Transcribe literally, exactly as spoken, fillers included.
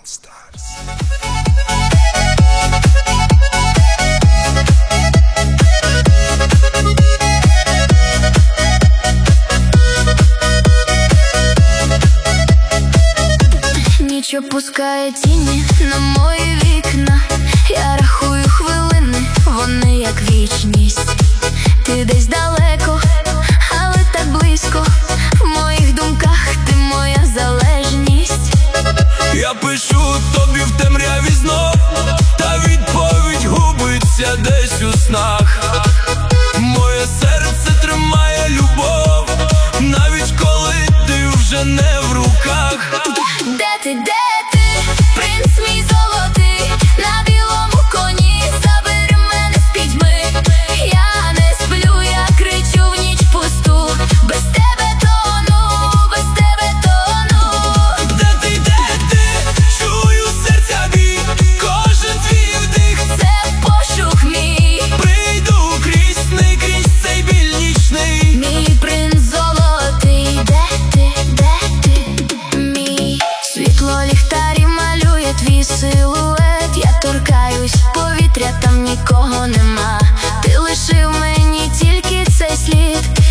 All Stars. Ніч опускає тіні на мої вікна. Я рахую хвилини, вони як вічність. Ти десь далеко, але так близько. В моїх думках ти моя залежність. Я пишу тобі в темряві знов, та відповідь губиться десь у снах. Моє серце тримає любов, навіть коли ти вже не в руках. Де ти, де ти, принц мій золотий, на білому коні, забери мене з пітьми. Я не сплю, я кричу в ніч пусту, без тебе тону, без тебе тону. Де ти, де ти, чую серця бій, кожен твій вдих — це пошук мій. Прийду крізь сни, крізь цей біль нічний. Мій принц золотий, де ти, де ти, мій. Світло ліхтарів малює твій силует. Я торкаюсь повітря, там нікого нема. Ти лишив мені тільки цей слід.